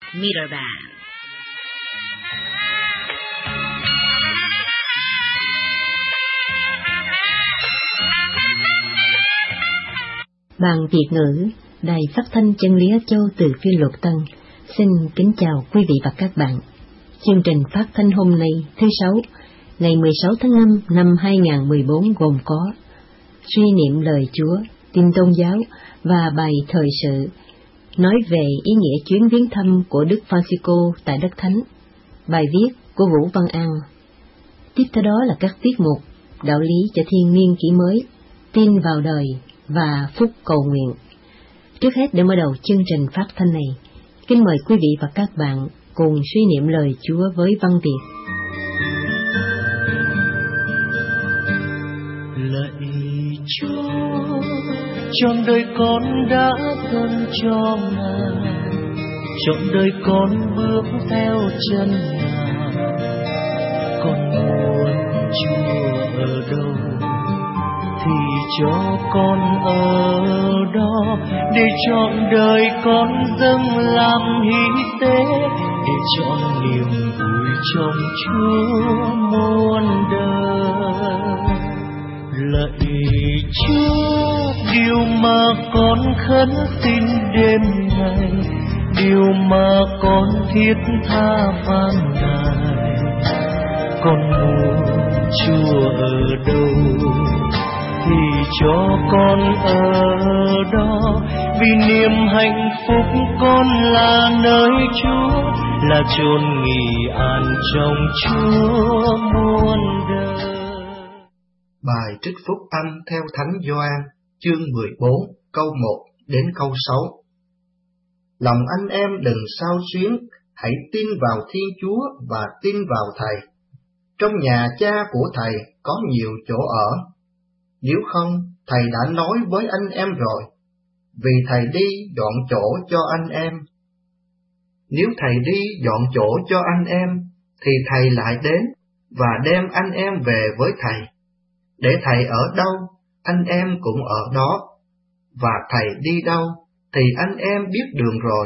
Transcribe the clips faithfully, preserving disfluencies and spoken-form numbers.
meter band. Ban Việt ngữ, Đài Phát thanh Chân lý Á Châu từ phiên Luật Tân, xin kính chào quý vị và các bạn. Chương trình phát thanh hôm nay thứ Sáu, ngày mười sáu tháng năm năm hai nghìn không trăm mười bốn gồm có suy niệm lời Chúa, tin tôn giáo và bài thời sự, nói về ý nghĩa chuyến viếng thăm của Đức Francisco tại đất Thánh, bài viết của Vũ Văn An. Tiếp theo đó là các tiết mục đạo lý cho thiên niên kỷ mới, tin vào đời và phúc cầu nguyện. Trước hết, để mở đầu chương trình phát thanh này, kính mời quý vị và các bạn cùng suy niệm lời Chúa với văn Việt. Lạy Chúa, trọn đời con đã dâng cho Ngài, trọn đời con bước theo chân Ngài. Con muốn Chúa ở đâu thì cho con ở đó, để trọn đời con dâng làm hy tế, để trọn niềm vui trong Chúa muôn đời. Lạy Chúa, điều mà con khấn xin đêm ngày, điều mà con thiết tha van nài. Con muốn Chúa ở đâu thì cho con ở đó, vì niềm hạnh phúc con là nơi Chúa, là chốn nghỉ an trong Chúa muôn đời. Bài trích phúc âm theo Thánh Gioan, chương mười bốn, câu một đến câu sáu. Lòng anh em đừng xao xuyến, hãy tin vào Thiên Chúa và tin vào Thầy. Trong nhà Cha của Thầy có nhiều chỗ ở. Nếu không, Thầy đã nói với anh em rồi, vì Thầy đi dọn chỗ cho anh em. Nếu Thầy đi dọn chỗ cho anh em, thì Thầy lại đến và đem anh em về với Thầy. Để Thầy ở đâu, anh em cũng ở đó, và Thầy đi đâu, thì anh em biết đường rồi.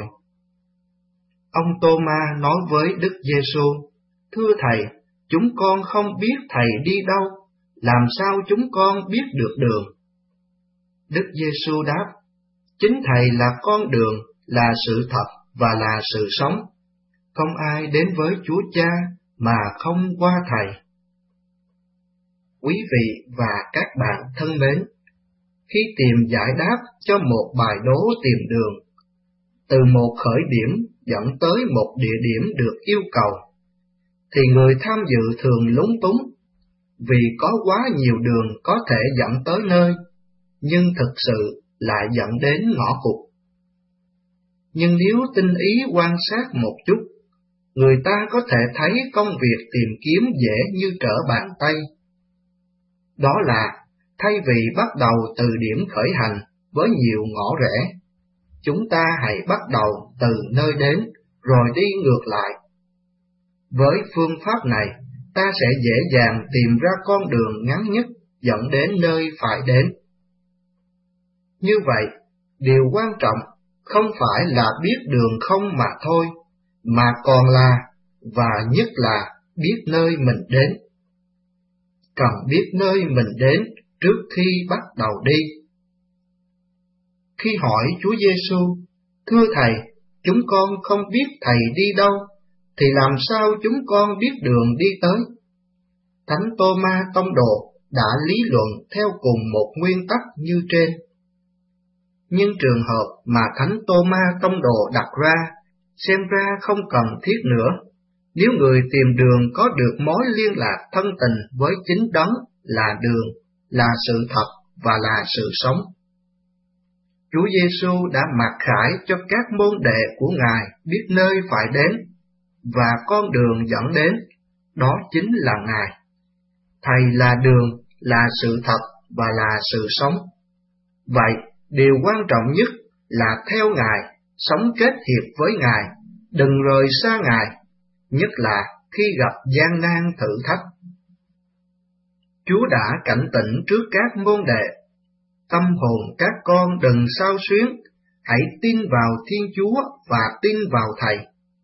Ông Tô-ma nói với Đức Giê-xu: Thưa Thầy, chúng con không biết Thầy đi đâu, làm sao chúng con biết được đường? Đức Giê-xu đáp: Chính Thầy là con đường, là sự thật và là sự sống. Không ai đến với Chúa Cha mà không qua Thầy. Quý vị và các bạn thân mến, khi tìm giải đáp cho một bài đố tìm đường, từ một khởi điểm dẫn tới một địa điểm được yêu cầu, thì người tham dự thường lúng túng, vì có quá nhiều đường có thể dẫn tới nơi, nhưng thực sự lại dẫn đến ngõ cụt. Nhưng nếu tinh ý quan sát một chút, người ta có thể thấy công việc tìm kiếm dễ như trở bàn tay. Đó là, thay vì bắt đầu từ điểm khởi hành với nhiều ngõ rẽ, chúng ta hãy bắt đầu từ nơi đến, rồi đi ngược lại. Với phương pháp này, ta sẽ dễ dàng tìm ra con đường ngắn nhất dẫn đến nơi phải đến. Như vậy, điều quan trọng không phải là biết đường không mà thôi, mà còn là, và nhất là, biết nơi mình đến. Cần biết nơi mình đến trước khi bắt đầu đi. Khi hỏi Chúa Giê-xu: Thưa Thầy, chúng con không biết Thầy đi đâu, thì làm sao chúng con biết đường đi tới? Thánh Tô-ma tông đồ đã lý luận theo cùng một nguyên tắc như trên. Nhưng trường hợp mà Thánh Tô-ma tông đồ đặt ra, xem ra không cần thiết nữa, nếu người tìm đường có được mối liên lạc thân tình với chính Đấng là đường, là sự thật và là sự sống. Chúa Giê-xu đã mặc khải cho các môn đệ của Ngài biết nơi phải đến, và con đường dẫn đến, đó chính là Ngài. Thầy là đường, là sự thật và là sự sống. Vậy, điều quan trọng nhất là theo Ngài, sống kết hiệp với Ngài, đừng rời xa Ngài, nhất là khi gặp gian nan thử thách. Chúa đã cảnh tỉnh trước các môn đệ: Tâm hồn các con đừng xao xuyến, hãy tin vào Thiên Chúa và tin vào Thầy.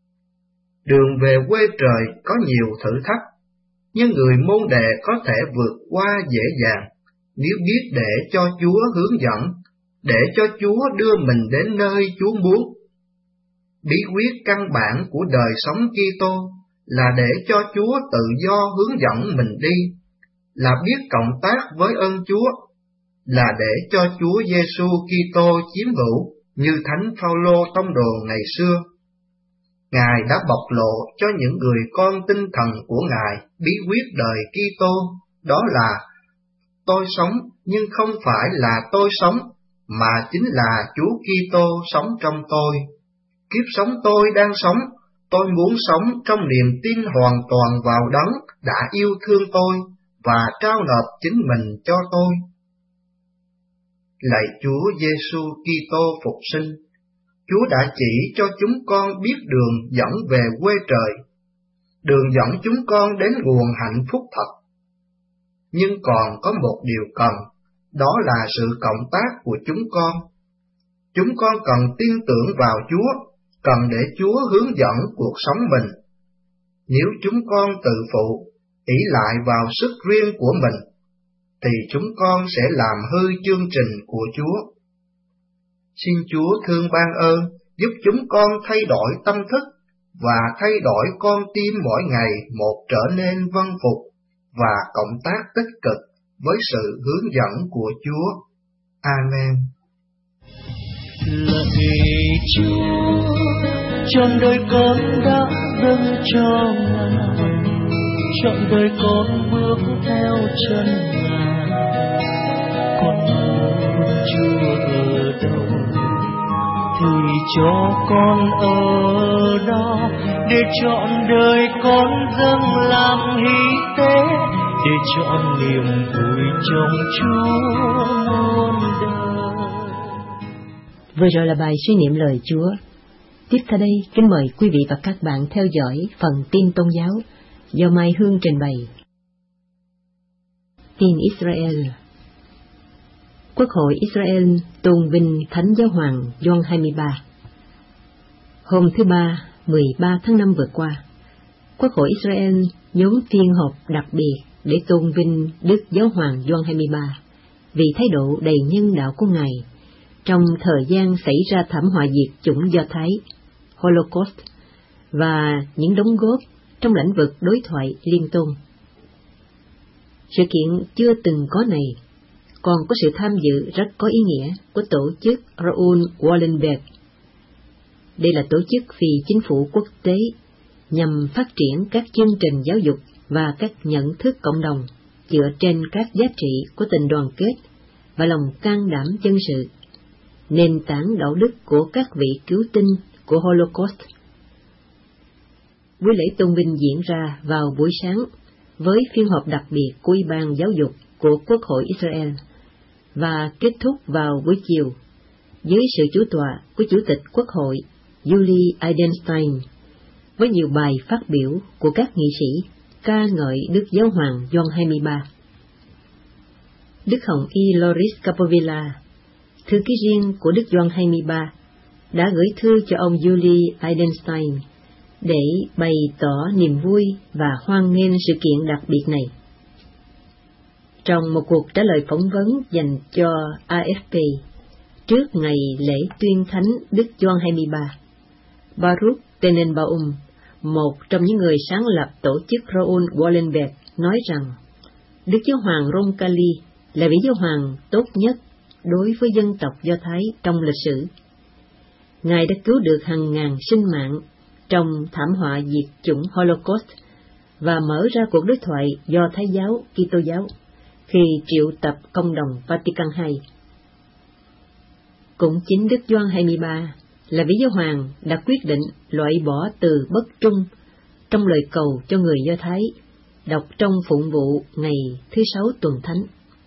Đường về quê trời có nhiều thử thách, nhưng người môn đệ có thể vượt qua dễ dàng nếu biết để cho Chúa hướng dẫn, để cho Chúa đưa mình đến nơi Chúa muốn. Bí quyết căn bản của đời sống Kitô là để cho Chúa tự do hướng dẫn mình đi, là biết cộng tác với ơn Chúa, là để cho Chúa Giêsu Kitô chiếm hữu như Thánh Phaolô tông đồ ngày xưa. Ngài đã bộc lộ cho những người con tinh thần của Ngài bí quyết đời Kitô, đó là tôi sống nhưng không phải là tôi sống, mà chính là Chúa Kitô sống trong tôi. Kiếp sống tôi đang sống, tôi muốn sống trong niềm tin hoàn toàn vào Đấng đã yêu thương tôi và trao nộp chính mình cho tôi. Lạy Chúa Giêsu Kitô phục sinh, Chúa đã chỉ cho chúng con biết đường dẫn về quê trời, đường dẫn chúng con đến nguồn hạnh phúc thật. Nhưng còn có một điều cần, đó là sự cộng tác của chúng con. Chúng con cần tin tưởng vào Chúa, cần để Chúa hướng dẫn cuộc sống mình. Nếu chúng con tự phụ, ỷ lại vào sức riêng của mình, thì chúng con sẽ làm hư chương trình của Chúa. Xin Chúa thương ban ơn, giúp chúng con thay đổi tâm thức và thay đổi con tim mỗi ngày một trở nên vâng phục và cộng tác tích cực với sự hướng dẫn của Chúa. Amen. Lạy Chúa, trọn đời con đã dâng cho Ngài, trọn đời con bước theo chân Ngài. Con muốn Chúa ở đâu thì cho con ở đó, để trọn đời con dâng làm hy tế, để trọn niềm vui trong Chúa muôn đời. Vừa rồi là bài suy niệm lời Chúa. Tiếp theo đây, kính mời quý vị và các bạn theo dõi phần tin tôn giáo do Mai Hương trình bày. Tin Israel. Quốc hội Israel tôn vinh Thánh Giáo hoàng Gioan hai mươi ba. Hôm thứ Ba, mười ba tháng năm vừa qua, Quốc hội Israel nhóm phiên họp đặc biệt để tôn vinh Đức Giáo hoàng Gioan hai mươi ba vì thái độ đầy nhân đạo của Ngài trong thời gian xảy ra thảm họa diệt chủng Do Thái, Holocaust, và những đóng góp trong lĩnh vực đối thoại liên tôn. Sự kiện chưa từng có này còn có sự tham dự rất có ý nghĩa của tổ chức Raoul Wallenberg. Đây là tổ chức phi chính phủ quốc tế nhằm phát triển các chương trình giáo dục và các nhận thức cộng đồng dựa trên các giá trị của tình đoàn kết và lòng can đảm chân sự, nền tảng đạo đức của các vị cứu tinh của Holocaust. Buổi lễ tôn vinh diễn ra vào buổi sáng với phiên họp đặc biệt của Ủy ban Giáo dục của Quốc hội Israel và kết thúc vào buổi chiều dưới sự chủ tọa của Chủ tịch Quốc hội Yuli Edelstein với nhiều bài phát biểu của các nghị sĩ ca ngợi Đức Giáo hoàng Gioan hai mươi ba. Đức Hồng Y Loris Capovilla, thư ký riêng của Đức Gioan hai mươi ba, đã gửi thư cho ông Yuli Edelstein để bày tỏ niềm vui và hoan nghênh sự kiện đặc biệt này. Trong một cuộc trả lời phỏng vấn dành cho a ép pê trước ngày lễ tuyên thánh Đức Gioan hai mươi ba, Baruch Tenenbaum, một trong những người sáng lập tổ chức Raoul Wallenberg, nói rằng Đức Giáo hoàng Roncalli là vị giáo hoàng tốt nhất đối với dân tộc Do Thái trong lịch sử. Ngài đã cứu được hàng ngàn sinh mạng trong thảm họa diệt chủng Holocaust và mở ra cuộc đối thoại do Thái giáo, Kitô giáo khi triệu tập công đồng Vatican hai. Cũng chính Đức Gioan hai mươi ba là vị giáo hoàng đã quyết định loại bỏ từ bất trung trong lời cầu cho người Do Thái đọc trong phụng vụ ngày thứ sáu tuần thánh.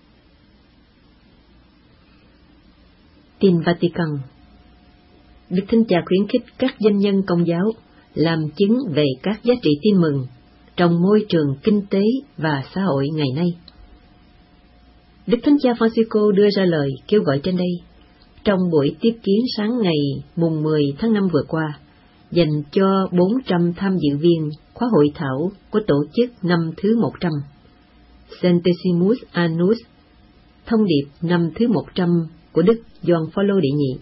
Tin Vatican. Đức Thánh Cha khuyến khích các doanh nhân Công giáo làm chứng về các giá trị tin mừng trong môi trường kinh tế và xã hội ngày nay. Đức Thánh Cha Francisco đưa ra lời kêu gọi trên đây trong buổi tiếp kiến sáng ngày mùng mười tháng năm vừa qua dành cho bốn trăm tham dự viên khóa hội thảo của tổ chức năm thứ một trăm, Centesimus Annus, thông điệp năm thứ một trăm của Đức Gioan Phaolô đệ nhị.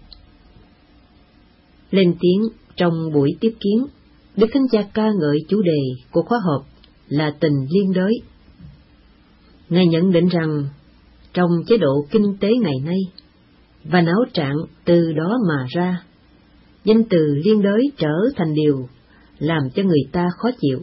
Lên tiếng trong buổi tiếp kiến, Đức Thánh Cha ca ngợi chủ đề của khóa họp là tình liên đới. Ngài nhận định rằng, trong chế độ kinh tế ngày nay, và não trạng từ đó mà ra, danh từ liên đới trở thành điều làm cho người ta khó chịu.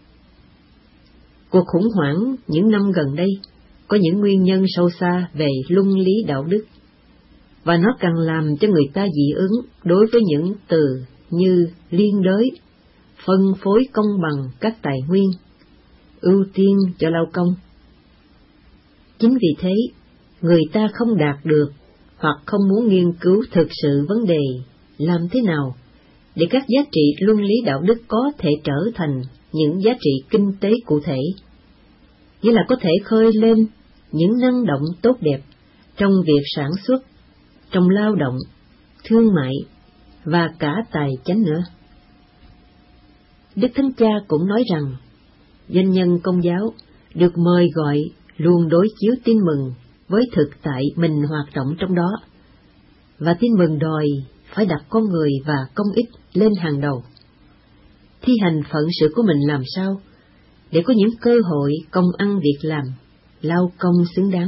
Cuộc khủng hoảng những năm gần đây có những nguyên nhân sâu xa về luân lý đạo đức, và nó càng làm cho người ta dị ứng đối với những từ như liên đới, phân phối công bằng các tài nguyên, ưu tiên cho lao công. Chính vì thế, người ta không đạt được hoặc không muốn nghiên cứu thực sự vấn đề làm thế nào để các giá trị luân lý đạo đức có thể trở thành những giá trị kinh tế cụ thể, nghĩa là có thể khơi lên những năng động tốt đẹp trong việc sản xuất, trong lao động, thương mại và cả tài chánh nữa. Đức Thánh Cha cũng nói rằng, doanh nhân Công giáo được mời gọi luôn đối chiếu tin mừng với thực tại mình hoạt động trong đó, và tin mừng đòi phải đặt con người và công ích lên hàng đầu. Thi hành phận sự của mình làm sao để có những cơ hội công ăn việc làm, lao công xứng đáng.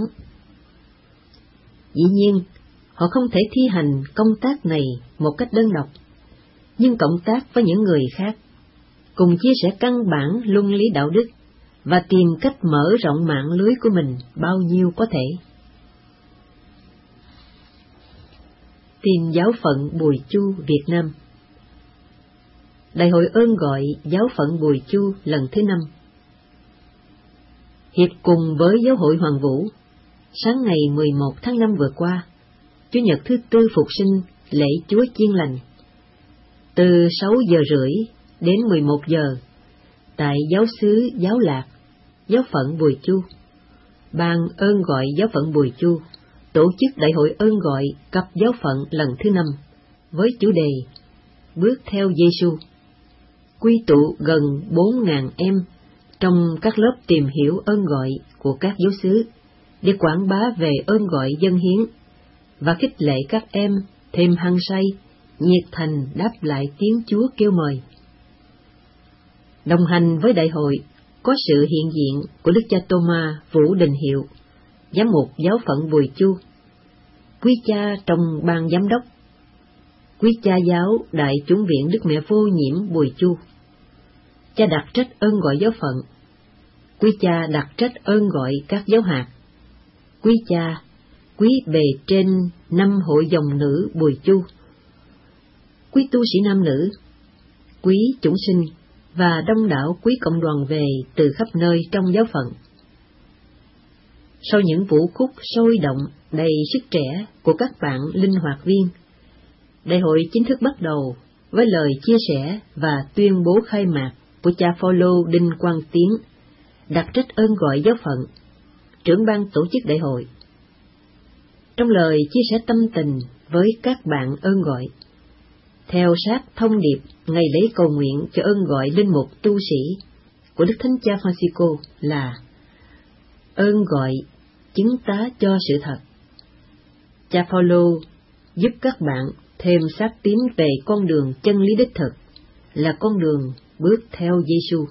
Dĩ nhiên, họ không thể thi hành công tác này một cách đơn độc, nhưng cộng tác với những người khác, cùng chia sẻ căn bản luân lý đạo đức và tìm cách mở rộng mạng lưới của mình bao nhiêu có thể. Tin giáo phận Bùi Chu Việt Nam. Đại hội ơn gọi giáo phận Bùi Chu lần thứ năm. Hiệp cùng với Giáo hội Hoàng Vũ, sáng ngày mười một tháng năm vừa qua, Chủ nhật thứ tư Phục sinh lễ Chúa Chiên Lành, từ sáu giờ rưỡi đến mười một giờ, tại giáo xứ Giáo Lạc, giáo phận Bùi Chu, Ban ơn gọi giáo phận Bùi Chu tổ chức đại hội ơn gọi cặp giáo phận lần thứ năm với chủ đề Bước theo Giêsu, quy tụ gần bốn nghìn em trong các lớp tìm hiểu ơn gọi của các giáo xứ để quảng bá về ơn gọi dân hiến và khích lệ các em thêm hăng say, nhiệt thành đáp lại tiếng Chúa kêu mời. Đồng hành với đại hội có sự hiện diện của Đức cha Tô-ma Vũ Đình Hiệu, giám mục giáo phận Bùi Chu, quý cha trong ban giám đốc, quý cha giáo Đại Chủng viện Đức Mẹ Vô Nhiễm Bùi Chu, cha đặc trách ơn gọi giáo phận, quý cha đặc trách ơn gọi các giáo hạt, quý cha, quý bề trên năm hội dòng nữ Bùi Chu, quý tu sĩ nam nữ, quý chủng sinh và đông đảo quý cộng đoàn về từ khắp nơi trong giáo phận. Sau những vũ khúc sôi động đầy sức trẻ của các bạn linh hoạt viên, đại hội chính thức bắt đầu với lời chia sẻ và tuyên bố khai mạc của cha Phaolô Đinh Quang Tiến, đặc trách ơn gọi giáo phận, trưởng ban tổ chức đại hội. Trong lời chia sẻ tâm tình với các bạn ơn gọi, theo sát thông điệp ngày lễ cầu nguyện cho ơn gọi linh mục tu sĩ của Đức Thánh Cha Francisco là ơn gọi chứng tá cho sự thật, cha Phaolô giúp các bạn thêm xác tín về con đường chân lý đích thực, là con đường bước theo Giêsu.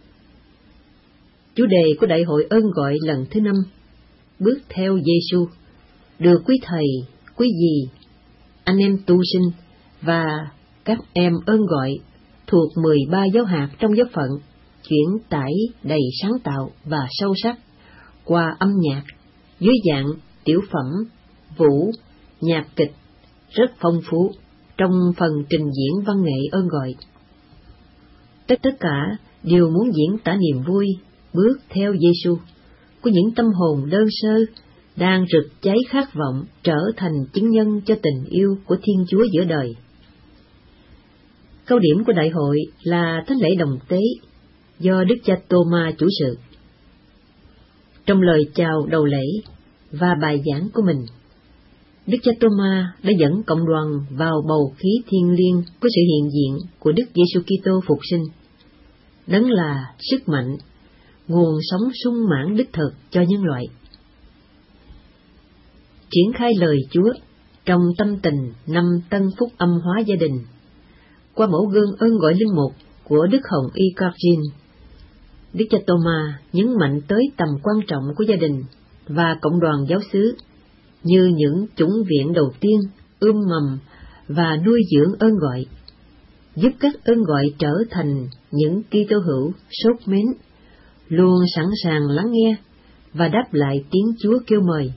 Chủ đề của đại hội ơn gọi lần thứ năm, bước theo Giêsu, được quý thầy, quý dì, anh em tu sinh và các em ơn gọi thuộc mười ba giáo hạt trong giáo phận chuyển tải đầy sáng tạo và sâu sắc qua âm nhạc dưới dạng tiểu phẩm, vũ, nhạc kịch rất phong phú trong phần trình diễn văn nghệ ơn gọi. Tất tất cả đều muốn diễn tả niềm vui bước theo Giêsu của những tâm hồn đơn sơ đang rực cháy khát vọng trở thành chứng nhân cho tình yêu của Thiên Chúa giữa đời. Câu điểm của đại hội là thánh lễ đồng tế do Đức cha Tô-ma chủ sự. Trong lời chào đầu lễ và bài giảng của mình, Đức cha Tô-ma đã dẫn cộng đoàn vào bầu khí thiêng liêng của sự hiện diện của Đức Giêsu Kitô phục sinh. Đấng là sức mạnh, nguồn sống sung mãn đích thực cho nhân loại. Triển khai lời Chúa trong tâm tình năm tân phúc âm hóa gia đình, qua mẫu gương ơn gọi linh mục của Đức Hồng Y Cargin, Đức cha Tô-ma nhấn mạnh tới tầm quan trọng của gia đình và cộng đoàn giáo xứ như những chủng viện đầu tiên ươm mầm và nuôi dưỡng ơn gọi, giúp các ơn gọi trở thành những Kitô hữu sốt mến, luôn sẵn sàng lắng nghe và đáp lại tiếng Chúa kêu mời.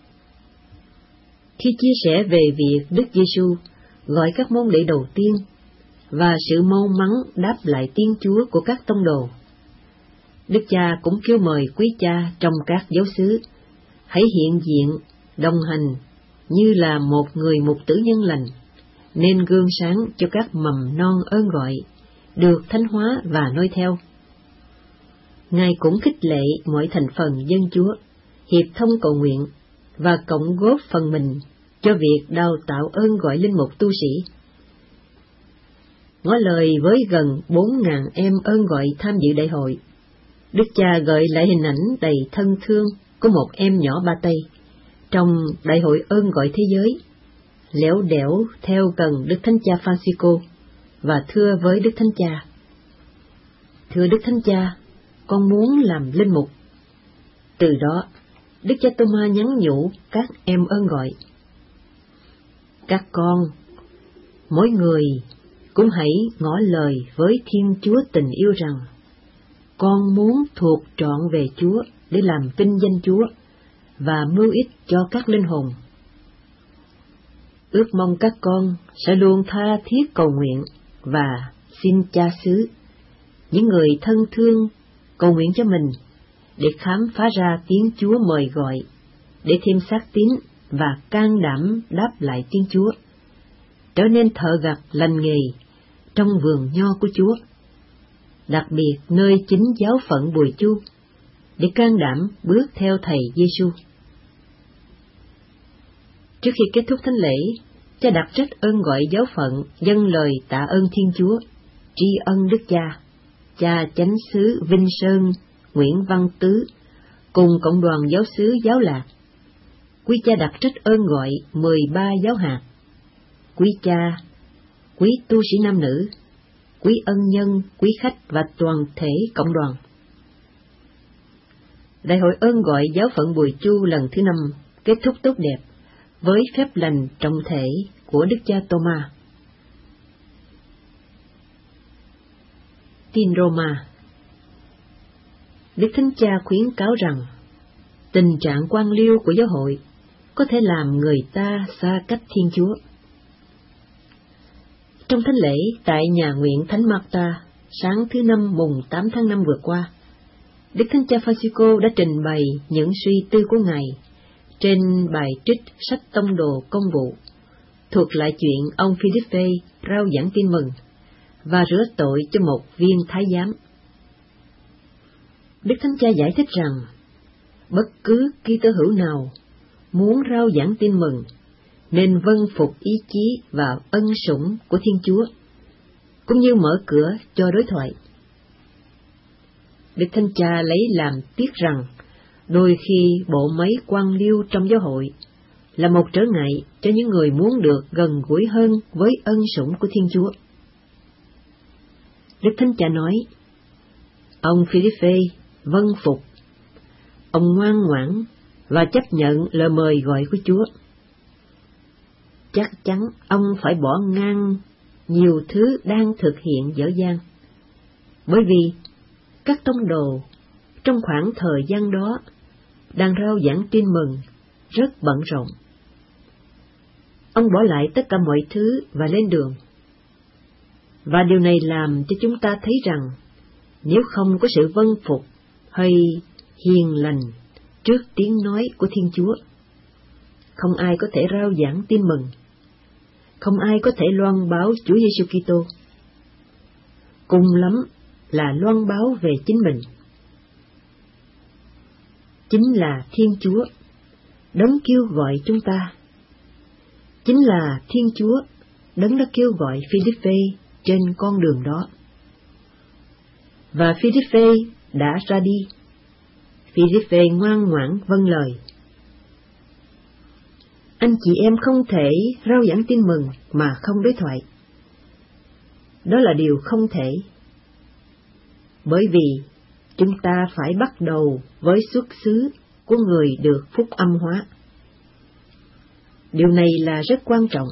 Khi chia sẻ về việc Đức Giêsu gọi các môn đệ đầu tiên và sự mau mắn đáp lại tiếng Chúa của các tông đồ, Đức cha cũng kêu mời quý cha trong các giáo xứ hãy hiện diện, đồng hành như là một người mục tử nhân lành, nên gương sáng cho các mầm non ơn gọi được thánh hóa và noi theo. Ngài cũng khích lệ mọi thành phần dân Chúa hiệp thông cầu nguyện và cộng góp phần mình cho việc đào tạo ơn gọi linh mục tu sĩ. Ngỏ lời với gần bốn ngàn em ơn gọi tham dự đại hội, Đức cha gợi lại hình ảnh đầy thân thương của một em nhỏ Ba Tây trong đại hội ơn gọi thế giới, lẻo đẻo theo gần Đức Thánh Cha Francisco và thưa với Đức Thánh Cha: "Thưa Đức Thánh Cha, con muốn làm linh mục." Từ đó, Đức cha Tô-ma nhắn nhủ các em ơn gọi: "Các con, mỗi người cũng hãy ngỏ lời với Thiên Chúa tình yêu rằng, con muốn thuộc trọn về Chúa để làm vinh danh Chúa và mưu ích cho các linh hồn. Ước mong các con sẽ luôn tha thiết cầu nguyện và xin Cha xứ, những người thân thương, cầu nguyện cho mình để khám phá ra tiếng Chúa mời gọi, để thêm xác tín và can đảm đáp lại tiếng Chúa, trở nên thợ gặt lành nghề trong vườn nho của Chúa, đặc biệt nơi chính giáo phận Bùi Chu, để can đảm bước theo Thầy Giêsu." Trước khi kết thúc thánh lễ, cha đặt trách ơn gọi giáo phận dâng lời tạ ơn Thiên Chúa, tri ân Đức Cha, cha chánh xứ Vinh Sơn Nguyễn Văn Tứ cùng cộng đoàn giáo xứ Giáo Lạc. Quý cha đặt trách ơn gọi mười ba giáo hạt, quý cha, quý tu sĩ nam nữ, quý ân nhân, quý khách và toàn thể cộng đoàn. Đại hội ơn gọi giáo phận Bùi Chu lần thứ năm kết thúc tốt đẹp với phép lành trọng thể của Đức cha Tô-ma. Tin Roma. Đức Thánh Cha khuyến cáo rằng tình trạng quan liêu của giáo hội có thể làm người ta xa cách Thiên Chúa. Trong thánh lễ tại nhà nguyện Thánh Marta sáng thứ năm mùng tám tháng năm vừa qua, Đức Thánh Cha Francisco đã trình bày những suy tư của Ngài trên bài trích sách Tông đồ Công vụ, thuật lại chuyện ông Philippe rao giảng tin mừng và rửa tội cho một viên thái giám. Đức Thánh Cha giải thích rằng, bất cứ Kitô hữu nào muốn rao giảng tin mừng nên vâng phục ý chí và ân sủng của Thiên Chúa, cũng như mở cửa cho đối thoại. Đức Thánh Cha lấy làm tiếc rằng, đôi khi bộ máy quan liêu trong giáo hội là một trở ngại cho những người muốn được gần gũi hơn với ân sủng của Thiên Chúa. Đức Thánh Cha nói, ông Philippe vâng phục, ông ngoan ngoãn và chấp nhận lời mời gọi của Chúa. Chắc chắn ông phải bỏ ngang nhiều thứ đang thực hiện dở dang, bởi vì các tông đồ trong khoảng thời gian đó đang rao giảng tin mừng rất bận rộn. Ông bỏ lại tất cả mọi thứ và lên đường. Và điều này làm cho chúng ta thấy rằng, nếu không có sự vâng phục hay hiền lành trước tiếng nói của Thiên Chúa, không ai có thể rao giảng tin mừng, không ai có thể loan báo Chúa Giêsu Kitô. Cùng lắm là loan báo về chính mình. Chính là Thiên Chúa đấng kêu gọi chúng ta, chính là Thiên Chúa, Đấng đã kêu gọi Philippe trên con đường đó. Và Philippe đã ra đi. Philippe ngoan ngoãn vâng lời. Anh chị em không thể rao giảng tin mừng mà không đối thoại. Đó là điều không thể. Bởi vì chúng ta phải bắt đầu với xuất xứ của người được phúc âm hóa. Điều này là rất quan trọng.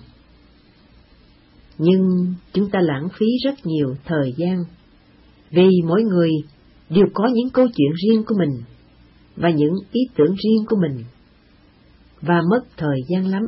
Nhưng chúng ta lãng phí rất nhiều thời gian, vì mỗi người đều có những câu chuyện riêng của mình và những ý tưởng riêng của mình, và mất thời gian lắm.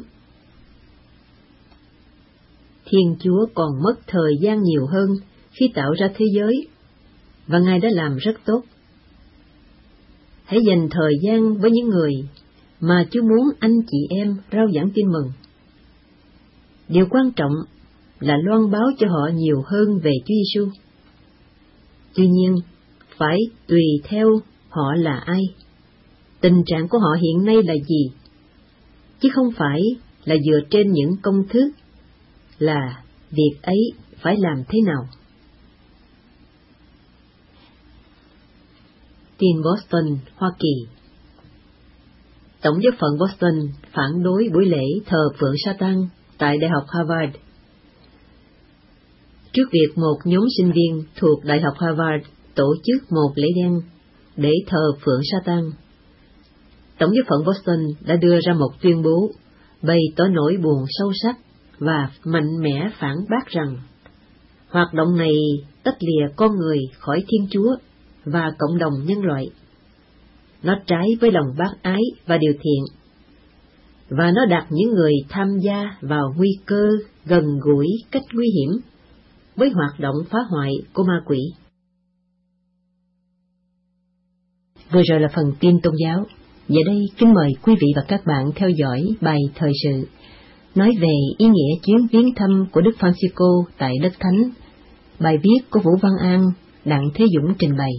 Thiên Chúa còn mất thời gian nhiều hơn khi tạo ra thế giới, và Ngài đã làm rất tốt. Hãy dành thời gian với những người mà Chúa muốn anh chị em rao giảng tin mừng. Điều quan trọng là loan báo cho họ nhiều hơn về Chúa Giêsu. Tuy nhiên, phải tùy theo họ là ai, tình trạng của họ hiện nay là gì, chứ không phải là dựa trên những công thức là việc ấy phải làm thế nào. Tin Boston, Hoa Kỳ. Tổng giáo phận Boston phản đối buổi lễ thờ phượng Satan tại Đại học Harvard. Trước việc một nhóm sinh viên thuộc Đại học Harvard tổ chức một lễ đen để thờ phượng Satan, Tổng giáo phận Boston đã đưa ra một tuyên bố bày tỏ nỗi buồn sâu sắc và mạnh mẽ phản bác rằng hoạt động này tách lìa con người khỏi Thiên Chúa và cộng đồng nhân loại. Nó trái với lòng bác ái và điều thiện, và nó đặt những người tham gia vào nguy cơ gần gũi cách nguy hiểm với hoạt động phá hoại của ma quỷ. Vừa rồi là phần tin tôn giáo. Giờ đây kính mời quý vị và các bạn theo dõi bài thời sự nói về ý nghĩa chuyến viếng thăm của Đức Francisco tại đất Thánh. Bài viết của Vũ Văn An, Đặng Thế Dũng trình bày.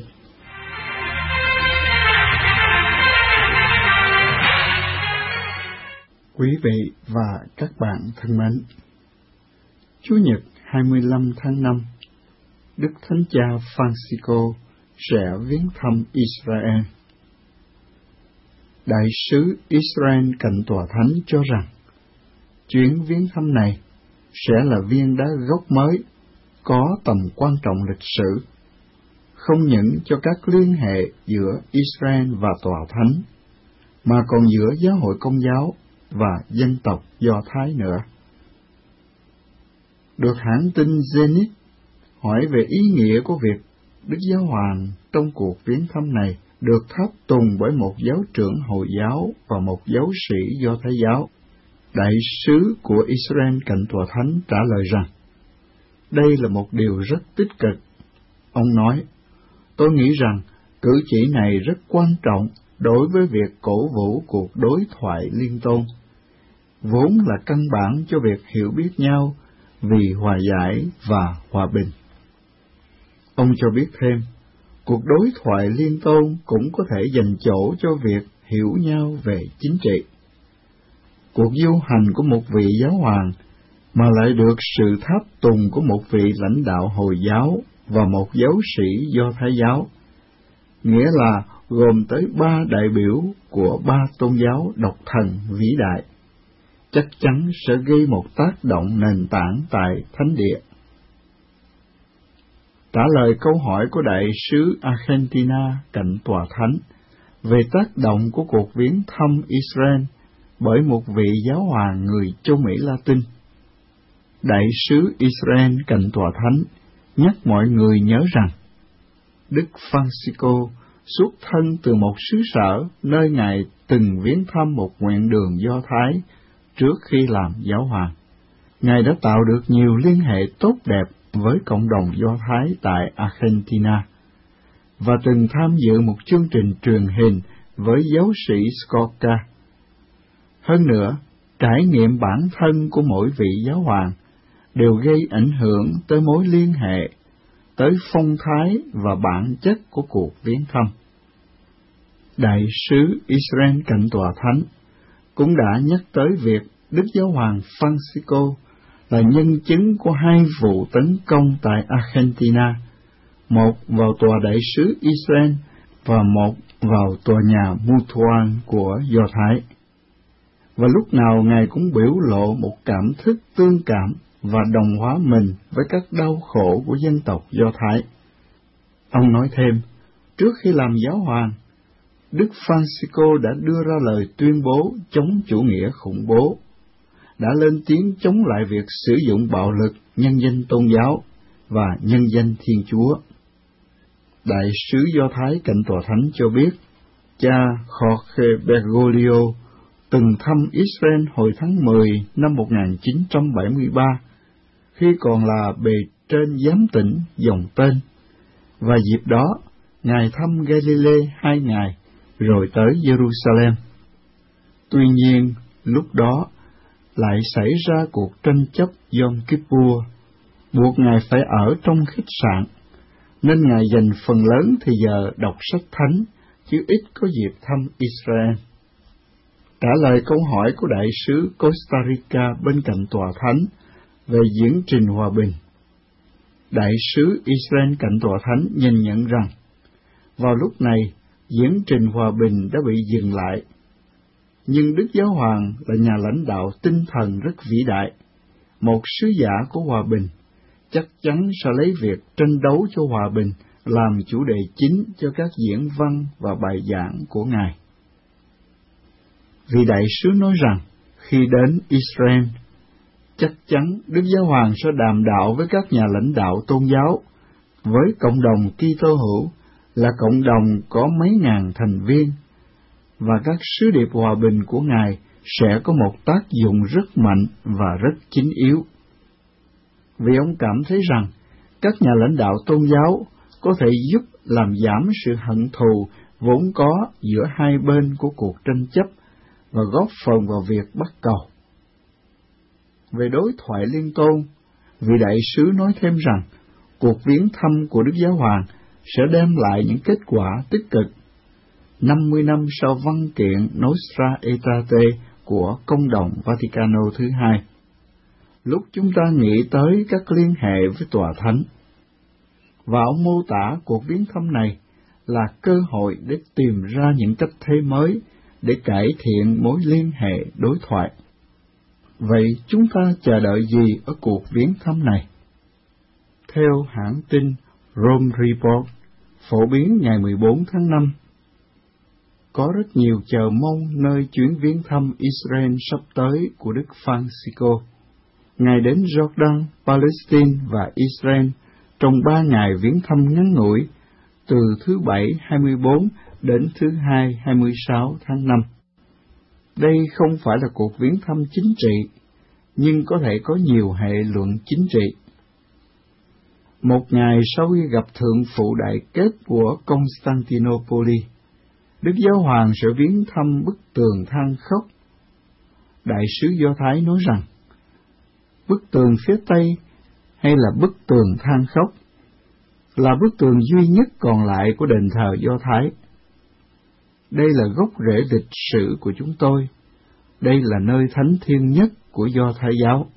Quý vị và các bạn thân mến, Chủ nhật hai mươi lăm tháng năm, Đức Thánh Cha Francisco sẽ viếng thăm Israel. Đại sứ Israel cạnh tòa thánh cho rằng, chuyến viếng thăm này sẽ là viên đá gốc mới, có tầm quan trọng lịch sử, không những cho các liên hệ giữa Israel và tòa thánh, mà còn giữa giáo hội Công giáo và dân tộc Do Thái nữa. Được hãng tin Zenit hỏi về ý nghĩa của việc Đức Giáo Hoàng trong cuộc viếng thăm này được tháp tùng bởi một giáo trưởng Hồi giáo và một giáo sĩ Do Thái giáo. Đại sứ của Israel cạnh tòa thánh trả lời rằng, đây là một điều rất tích cực. Ông nói, tôi nghĩ rằng cử chỉ này rất quan trọng đối với việc cổ vũ cuộc đối thoại liên tôn, vốn là căn bản cho việc hiểu biết nhau vì hòa giải và hòa bình. Ông cho biết thêm, cuộc đối thoại liên tôn cũng có thể dành chỗ cho việc hiểu nhau về chính trị. Cuộc du hành của một vị giáo hoàng mà lại được sự tháp tùng của một vị lãnh đạo Hồi giáo và một giáo sĩ Do Thái giáo, nghĩa là gồm tới ba đại biểu của ba tôn giáo độc thần vĩ đại, chắc chắn sẽ gây một tác động nền tảng tại thánh địa. Trả lời câu hỏi của đại sứ Argentina cạnh tòa thánh về tác động của cuộc viếng thăm Israel bởi một vị giáo hoàng người châu Mỹ Latin, đại sứ Israel cạnh tòa thánh nhắc mọi người nhớ rằng Đức Francisco xuất thân từ một xứ sở nơi Ngài từng viếng thăm một nguyện đường Do Thái trước khi làm giáo hoàng. Ngài đã tạo được nhiều liên hệ tốt đẹp với cộng đồng Do Thái tại Argentina, và từng tham dự một chương trình truyền hình với giáo sĩ Skorka. Hơn nữa, trải nghiệm bản thân của mỗi vị giáo hoàng đều gây ảnh hưởng tới mối liên hệ, tới phong thái và bản chất của cuộc viếng thăm. Đại sứ Israel cạnh tòa thánh cũng đã nhắc tới việc Đức Giáo hoàng Francisco là nhân chứng của hai vụ tấn công tại Argentina, một vào tòa đại sứ Israel và một vào tòa nhà Mutual của Do Thái. Và lúc nào Ngài cũng biểu lộ một cảm thức tương cảm và đồng hóa mình với các đau khổ của dân tộc Do Thái. Ông nói thêm, trước khi làm giáo hoàng, Đức Francisco đã đưa ra lời tuyên bố chống chủ nghĩa khủng bố, đã lên tiếng chống lại việc sử dụng bạo lực nhân danh tôn giáo và nhân danh Thiên Chúa. Đại sứ Do Thái cạnh tòa thánh cho biết, cha Jorge Bergoglio từng thăm Israel hồi tháng mười năm một nghìn chín trăm bảy mươi ba, khi còn là bề trên giám tỉnh dòng tên, và dịp đó, Ngài thăm Galilee hai ngày, rồi tới Jerusalem. Tuy nhiên, lúc đó lại xảy ra cuộc tranh chấp Yom Kippur, buộc Ngài phải ở trong khách sạn, nên Ngài dành phần lớn thời giờ đọc sách thánh, chứ ít có dịp thăm Israel. Trả lời câu hỏi của đại sứ Costa Rica bên cạnh tòa thánh về diễn trình hòa bình, đại sứ Israel cạnh tòa thánh nhìn nhận rằng, vào lúc này, diễn trình hòa bình đã bị dừng lại. Nhưng Đức Giáo hoàng là nhà lãnh đạo tinh thần rất vĩ đại, một sứ giả của hòa bình, chắc chắn sẽ lấy việc tranh đấu cho hòa bình làm chủ đề chính cho các diễn văn và bài giảng của Ngài. Vị đại sứ nói rằng, khi đến Israel, chắc chắn Đức Giáo hoàng sẽ đàm đạo với các nhà lãnh đạo tôn giáo, với cộng đồng Kitô hữu là cộng đồng có mấy ngàn thành viên, và các sứ điệp hòa bình của Ngài sẽ có một tác dụng rất mạnh và rất chính yếu. Vì ông cảm thấy rằng các nhà lãnh đạo tôn giáo có thể giúp làm giảm sự hận thù vốn có giữa hai bên của cuộc tranh chấp và góp phần vào việc bắt cầu. Về đối thoại liên tôn, vị đại sứ nói thêm rằng cuộc viếng thăm của Đức Giáo hoàng sẽ đem lại những kết quả tích cực. năm mươi năm sau văn kiện Nostra Aetate của Công đồng Vaticano thứ hai, lúc chúng ta nghĩ tới các liên hệ với tòa thánh, và ông mô tả cuộc viếng thăm này là cơ hội để tìm ra những cách thế mới để cải thiện mối liên hệ đối thoại. Vậy chúng ta chờ đợi gì ở cuộc viếng thăm này? Theo hãng tin Rome Report, phổ biến ngày mười bốn tháng năm, có rất nhiều chờ mong nơi chuyến viếng thăm Israel sắp tới của Đức Francisco. Ngài đến Jordan, Palestine và Israel trong ba ngày viếng thăm ngắn ngủi, từ thứ Bảy hai mươi bốn đến thứ Hai hai mươi sáu tháng năm. Đây không phải là cuộc viếng thăm chính trị, nhưng có thể có nhiều hệ luận chính trị. Một ngày sau khi gặp thượng phụ đại kết của Constantinople, Đức Giáo hoàng sẽ viếng thăm bức tường than khóc. Đại sứ Do Thái nói rằng, bức tường phía Tây hay là bức tường than khóc là bức tường duy nhất còn lại của đền thờ Do Thái. Đây là gốc rễ lịch sử của chúng tôi. Đây là nơi thánh thiêng nhất của Do Thái giáo.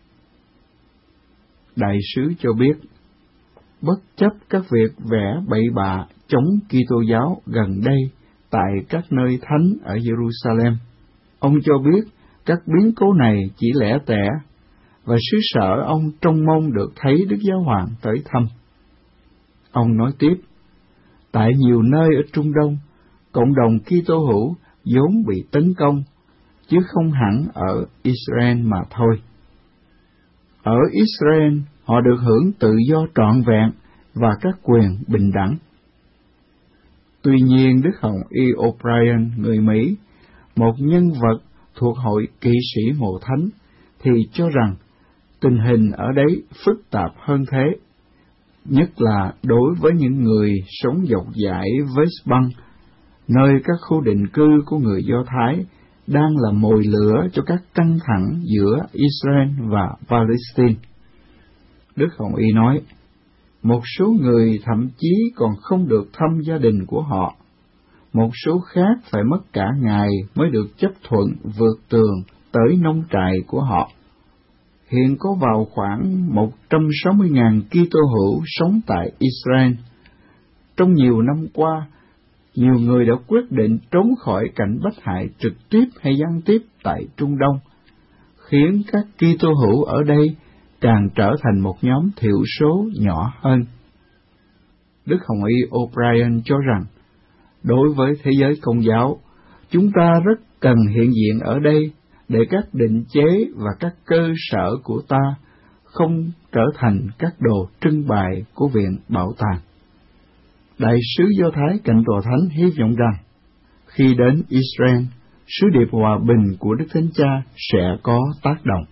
Đại sứ cho biết, bất chấp các việc vẽ bậy bạ chống Kitô giáo gần đây tại các nơi thánh ở Jerusalem, ông cho biết các biến cố này chỉ lẻ tẻ, và xứ sở ông trông mong được thấy Đức Giáo hoàng tới thăm. Ông nói tiếp, tại nhiều nơi ở Trung Đông, cộng đồng Kitô hữu vốn bị tấn công, chứ không hẳn ở Israel mà thôi. Ở Israel, họ được hưởng tự do trọn vẹn và các quyền bình đẳng. Tuy nhiên, Đức Hồng Y. O'Brien, người Mỹ, một nhân vật thuộc hội kỵ sĩ mộ thánh, thì cho rằng tình hình ở đấy phức tạp hơn thế, nhất là đối với những người sống dọc dải West Bank, nơi các khu định cư của người Do Thái đang là mồi lửa cho các căng thẳng giữa Israel và Palestine. Đức Hồng Y nói, một số người thậm chí còn không được thăm gia đình của họ, một số khác phải mất cả ngày mới được chấp thuận vượt tường tới nông trại của họ. Hiện có vào khoảng một trăm sáu mươi nghìn Kitô hữu sống tại Israel. Trong nhiều năm qua, nhiều người đã quyết định trốn khỏi cảnh bách hại trực tiếp hay gián tiếp tại Trung Đông, khiến các Kitô hữu ở đây càng trở thành một nhóm thiểu số nhỏ hơn. Đức Hồng Y O'Brien cho rằng, đối với thế giới Công giáo, chúng ta rất cần hiện diện ở đây để các định chế và các cơ sở của ta không trở thành các đồ trưng bày của Viện Bảo tàng. Đại sứ Do Thái cạnh Tòa Thánh hy vọng rằng, khi đến Israel, sứ điệp hòa bình của Đức Thánh Cha sẽ có tác động.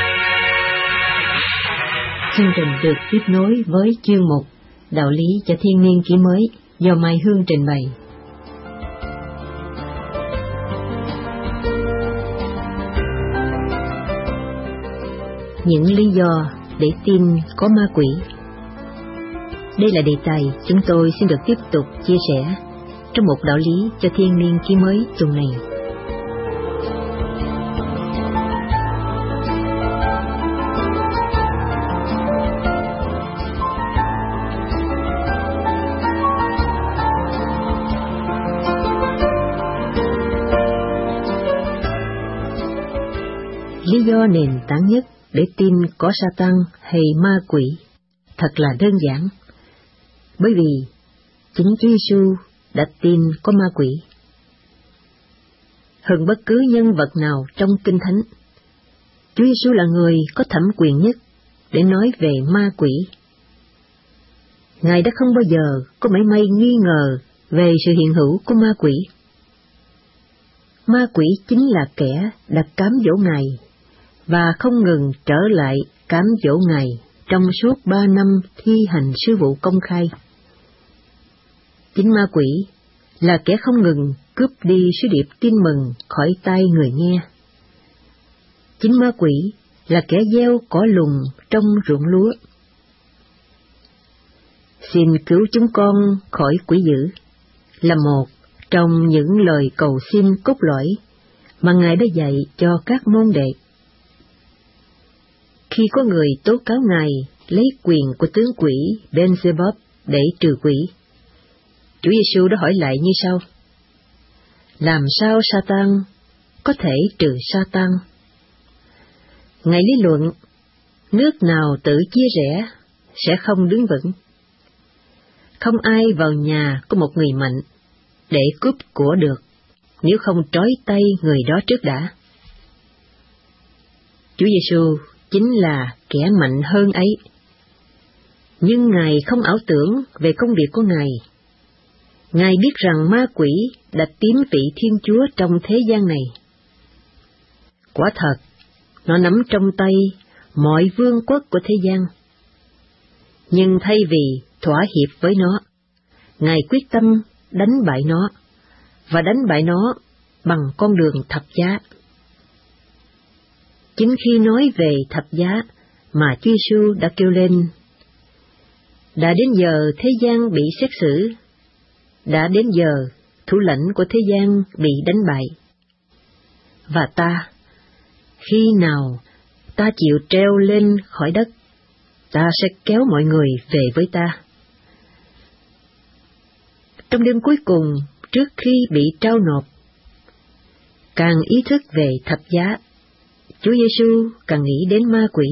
Chương trình được tiếp nối với chuyên mục Đạo lý cho thiên niên kỷ mới do Mai Hương trình bày. Những lý do để tin có ma quỷ. Đây là đề tài chúng tôi xin được tiếp tục chia sẻ trong một đạo lý cho thiên niên kỷ mới tuần này. Lý do nền tảng nhất để tin có Sa-tan hay ma quỷ thật là đơn giản, bởi vì chính Chúa Giêsu đã tin có ma quỷ. Hơn bất cứ nhân vật nào trong Kinh Thánh, Chúa Giêsu là người có thẩm quyền nhất để nói về ma quỷ. Ngài đã không bao giờ có mảy may nghi ngờ về sự hiện hữu của ma quỷ. Ma quỷ chính là kẻ đã cám dỗ Ngài và không ngừng trở lại cám dỗ Ngài trong suốt ba năm thi hành sứ vụ công khai. Chính ma quỷ là kẻ không ngừng cướp đi sứ điệp tin mừng khỏi tay người nghe. Chính ma quỷ là kẻ gieo cỏ lùng trong ruộng lúa. Xin cứu chúng con khỏi quỷ dữ là một trong những lời cầu xin cốt lõi mà Ngài đã dạy cho các môn đệ. Khi có người tố cáo Ngài lấy quyền của tướng quỷ Beelzebub để trừ quỷ, Chúa Giêsu đã hỏi lại như sau: làm sao Sa-tan có thể trừ Sa-tan? Ngài lý luận, nước nào tự chia rẽ sẽ không đứng vững. Không ai vào nhà của một người mạnh để cướp của được nếu không trói tay người đó trước đã. Chúa Giêsu chính là kẻ mạnh hơn ấy. Nhưng Ngài không ảo tưởng về công việc của Ngài. Ngài biết rằng ma quỷ đã tiếm vị Thiên Chúa trong thế gian này. Quả thật, nó nắm trong tay mọi vương quốc của thế gian. Nhưng thay vì thỏa hiệp với nó, Ngài quyết tâm đánh bại nó, và đánh bại nó bằng con đường thập giá. Chính khi nói về thập giá mà Chúa Giêsu đã kêu lên: đã đến giờ thế gian bị xét xử, đã đến giờ thủ lãnh của thế gian bị đánh bại. Và ta, khi nào ta chịu treo lên khỏi đất, ta sẽ kéo mọi người về với ta. Trong đêm cuối cùng, trước khi bị trao nộp, càng ý thức về thập giá, Chúa Giêsu càng nghĩ đến ma quỷ.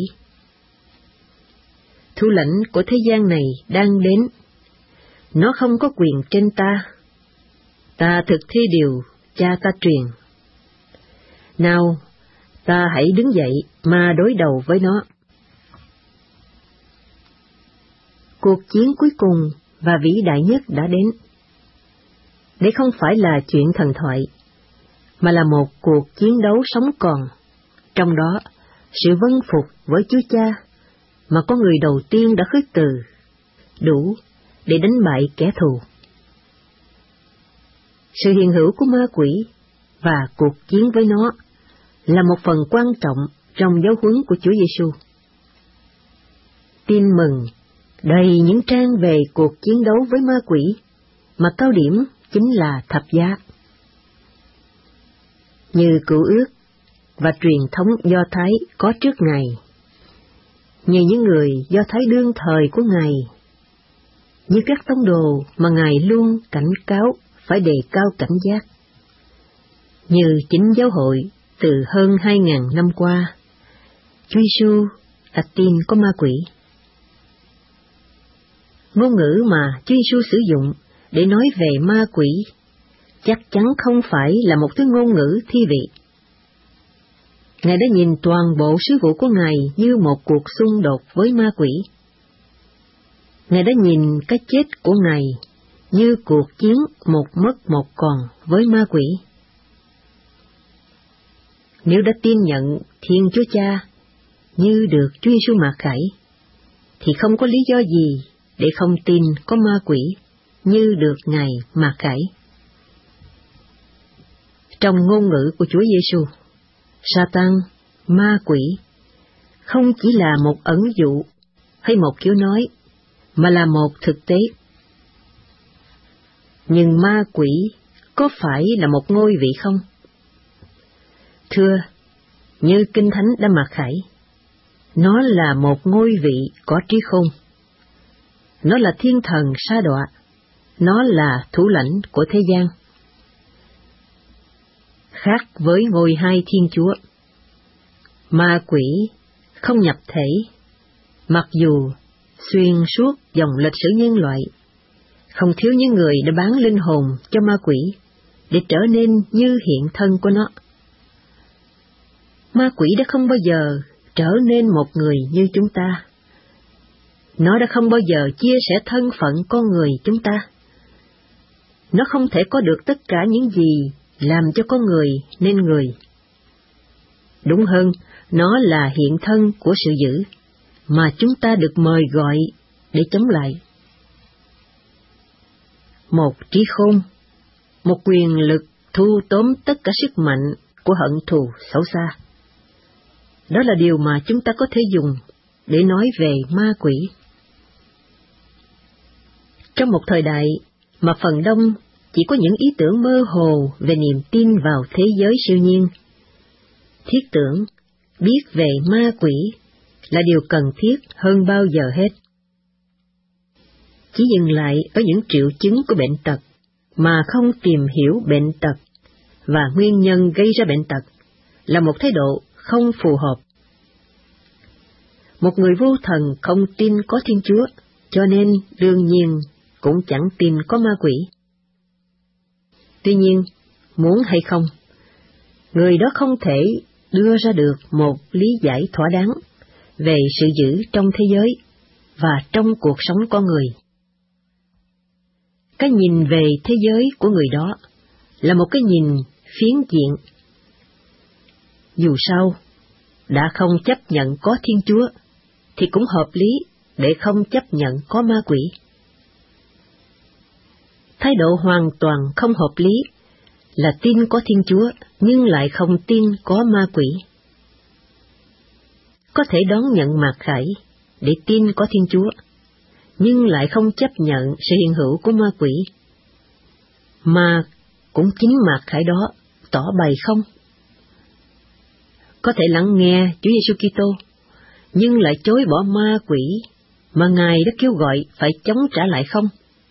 Thủ lãnh của thế gian này đang đến. Nó không có quyền trên ta. Ta thực thi điều Cha ta truyền. Nào, ta hãy đứng dậy mà đối đầu với nó. Cuộc chiến cuối cùng và vĩ đại nhất đã đến. Đây không phải là chuyện thần thoại, mà là một cuộc chiến đấu sống còn. Trong đó, sự vâng phục với Chúa Cha mà có người đầu tiên đã khước từ, đủ để đánh bại kẻ thù. Sự hiện hữu của ma quỷ và cuộc chiến với nó là một phần quan trọng trong giáo huấn của Chúa Giêsu. Tin mừng đầy những trang về cuộc chiến đấu với ma quỷ, mà cao điểm chính là thập giá. Như Cựu Ước, và truyền thống Do Thái có trước Ngài, như những người Do Thái đương thời của Ngài, như các tông đồ mà Ngài luôn cảnh cáo phải đề cao cảnh giác, như chính giáo hội từ hơn hai ngàn năm qua. Chúa Giêsu đã tin có ma quỷ. Ngôn ngữ mà Chúa Giêsu sử dụng để nói về ma quỷ chắc chắn không phải là một thứ ngôn ngữ thi vị. Ngài đã nhìn toàn bộ sứ vụ của Ngài như một cuộc xung đột với ma quỷ. Ngài đã nhìn cái chết của Ngài như cuộc chiến một mất một còn với ma quỷ. Nếu đã tin nhận Thiên Chúa Cha như được Chúa Giêsu mặc khải, thì không có lý do gì để không tin có ma quỷ như được Ngài mặc khải. Trong ngôn ngữ của Chúa Giêsu, Sa-tan, ma quỷ, không chỉ là một ẩn dụ hay một kiểu nói, mà là một thực tế. Nhưng ma quỷ có phải là một ngôi vị không? Thưa, như Kinh Thánh đã mặc khải, nó là một ngôi vị có trí khôn. Nó là thiên thần sa đọa, nó là thủ lãnh của thế gian. Khác với ngôi hai Thiên Chúa, ma quỷ không nhập thể, mặc dù xuyên suốt dòng lịch sử nhân loại, không thiếu những người đã bán linh hồn cho ma quỷ để trở nên như hiện thân của nó. Ma quỷ đã không bao giờ trở nên một người như chúng ta. Nó đã không bao giờ chia sẻ thân phận con người chúng ta. Nó không thể có được tất cả những gì làm cho con người nên người. Đúng hơn, nó là hiện thân của sự dữ mà chúng ta được mời gọi để chống lại. Một trí khôn, một quyền lực thu tóm tất cả sức mạnh của hận thù xấu xa. Đó là điều mà chúng ta có thể dùng để nói về ma quỷ. Trong một thời đại mà phần đông chỉ có những ý tưởng mơ hồ về niềm tin vào thế giới siêu nhiên, thiết tưởng biết về ma quỷ là điều cần thiết hơn bao giờ hết. Chỉ dừng lại ở những triệu chứng của bệnh tật mà không tìm hiểu bệnh tật và nguyên nhân gây ra bệnh tật là một thái độ không phù hợp. Một người vô thần không tin có Thiên Chúa, cho nên đương nhiên cũng chẳng tin có ma quỷ. Tuy nhiên, muốn hay không, người đó không thể đưa ra được một lý giải thỏa đáng về sự dữ trong thế giới và trong cuộc sống con người. Cái nhìn về thế giới của người đó là một cái nhìn phiến diện. Dù sao, đã không chấp nhận có Thiên Chúa, thì cũng hợp lý để không chấp nhận có ma quỷ. Thái độ hoàn toàn không hợp lý là tin có Thiên Chúa nhưng lại không tin có ma quỷ. Có thể đón nhận mặc khải để tin có Thiên Chúa, nhưng lại không chấp nhận sự hiện hữu của ma quỷ, mà cũng chính mặc khải đó tỏ bày không. Có thể lắng nghe Chúa Giêsu Kitô, nhưng lại chối bỏ ma quỷ mà Ngài đã kêu gọi phải chống trả lại không?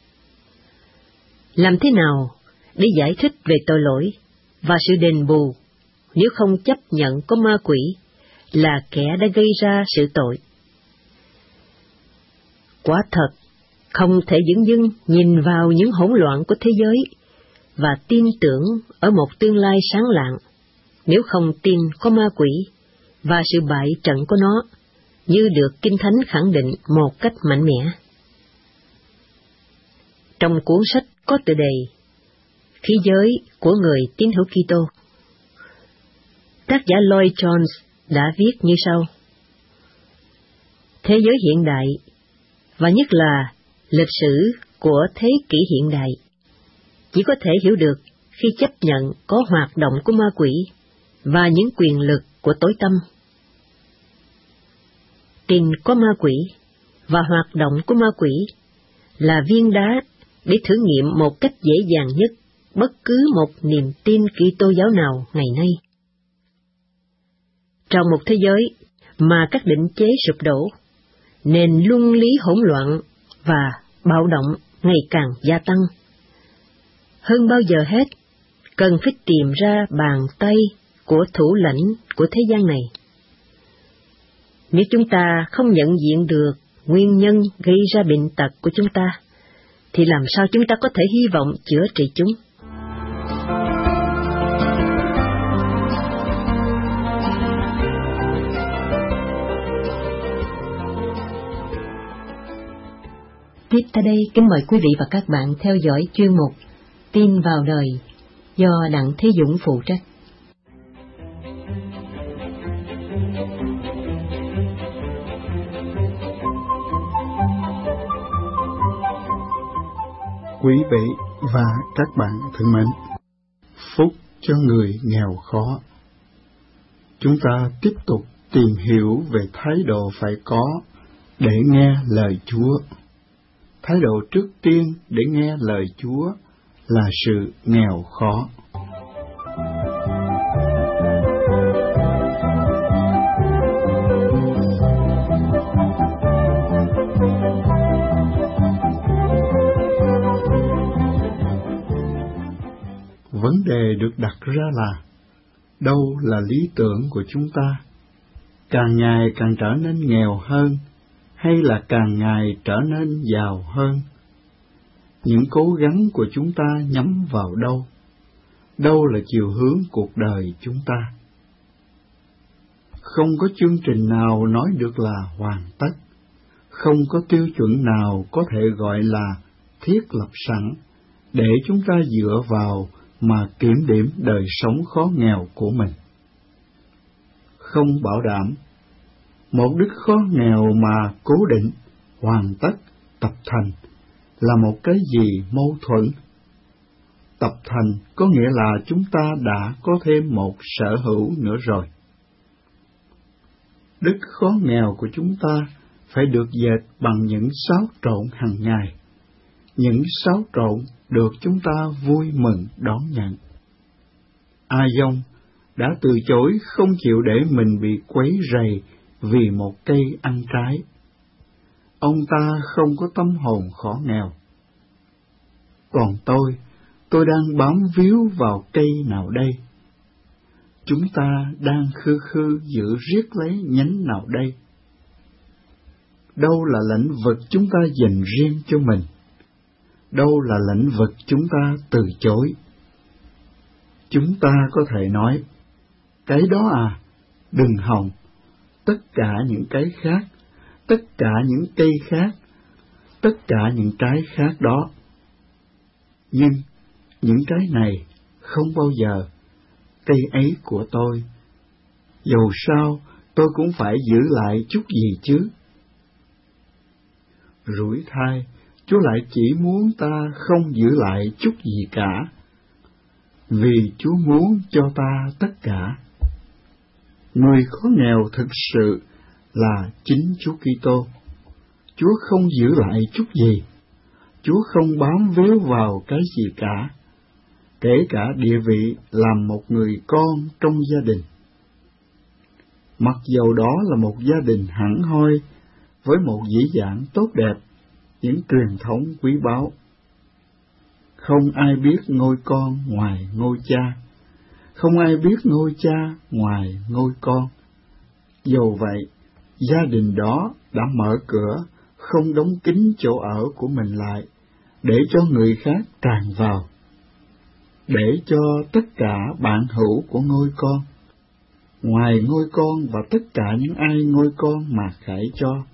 Làm thế nào để giải thích về tội lỗi và sự đền bù nếu không chấp nhận có ma quỷ là kẻ đã gây ra sự tội? Quả thật, không thể dửng dưng nhìn vào những hỗn loạn của thế giới và tin tưởng ở một tương lai sáng lạng nếu không tin có ma quỷ và sự bại trận của nó, như được Kinh Thánh khẳng định một cách mạnh mẽ. Trong cuốn sách có tựa đề Khí giới của người tín hữu Kitô, tác giả Lloyd Jones đã viết như sau: thế giới hiện đại, và nhất là lịch sử của thế kỷ hiện đại, chỉ có thể hiểu được khi chấp nhận có hoạt động của ma quỷ và những quyền lực của tối tăm. Tin có ma quỷ và hoạt động của ma quỷ là viên đá để thử nghiệm một cách dễ dàng nhất bất cứ một niềm tin Kitô giáo nào ngày nay. Trong một thế giới mà các định chế sụp đổ, nền luân lý hỗn loạn và bạo động ngày càng gia tăng. Hơn bao giờ hết, cần phải tìm ra bàn tay của thủ lĩnh của thế gian này. Nếu chúng ta không nhận diện được nguyên nhân gây ra bệnh tật của chúng ta, thì làm sao chúng ta có thể hy vọng chữa trị chúng? Tiếp tới đây, kính mời quý vị và các bạn theo dõi chuyên mục Tin vào đời do Đặng Thế Dũng phụ trách. Quý vị và các bạn thân mến, phúc cho người nghèo khó. Chúng ta tiếp tục tìm hiểu về thái độ phải có để nghe lời Chúa. Thái độ trước tiên để nghe lời Chúa là sự nghèo khó. Vấn đề được đặt ra là, đâu là lý tưởng của chúng ta? Càng ngày càng trở nên nghèo hơn, hay là càng ngày trở nên giàu hơn? Những cố gắng của chúng ta nhắm vào đâu? Đâu là chiều hướng cuộc đời chúng ta? Không có chương trình nào nói được là hoàn tất, không có tiêu chuẩn nào có thể gọi là thiết lập sẵn để chúng ta dựa vào mà kiểm điểm đời sống khó nghèo của mình. Không bảo đảm một đức khó nghèo mà cố định, hoàn tất, tập thành là một cái gì mâu thuẫn. Tập thành có nghĩa là chúng ta đã có thêm một sở hữu nữa rồi. Đức khó nghèo của chúng ta phải được dệt bằng những xáo trộn hàng ngày, những xáo trộn được chúng ta vui mừng đón nhận. A-dông đã từ chối không chịu để mình bị quấy rầy vì một cây ăn trái. Ông ta không có tâm hồn khó nghèo. Còn tôi, tôi đang bám víu vào cây nào đây? Chúng ta đang khư khư giữ riết lấy nhánh nào đây? Đâu là lĩnh vực chúng ta dành riêng cho mình? Đâu là lĩnh vực chúng ta từ chối? Chúng ta có thể nói, cái đó à, đừng hòng, tất cả những cái khác, tất cả những cây khác, tất cả những trái khác đó. Nhưng những cái này không bao giờ, cây ấy của tôi, dầu sao tôi cũng phải giữ lại chút gì chứ. Rủi thay, Chúa lại chỉ muốn ta không giữ lại chút gì cả, vì Chúa muốn cho ta tất cả. Người khó nghèo thực sự là chính Chúa Kitô. Chúa không giữ lại chút gì, Chúa không bám víu vào cái gì cả, kể cả địa vị làm một người con trong gia đình. Mặc dầu đó là một gia đình hẳn hoi, với một dĩ dãn tốt đẹp, những truyền thống quý báu. Không ai biết ngôi con ngoài ngôi cha, không ai biết ngôi cha ngoài ngôi con. Dầu vậy, gia đình đó đã mở cửa, không đóng kín chỗ ở của mình lại, để cho người khác tràn vào, để cho tất cả bạn hữu của ngôi con, ngoài ngôi con và tất cả những ai ngôi con mà khải cho.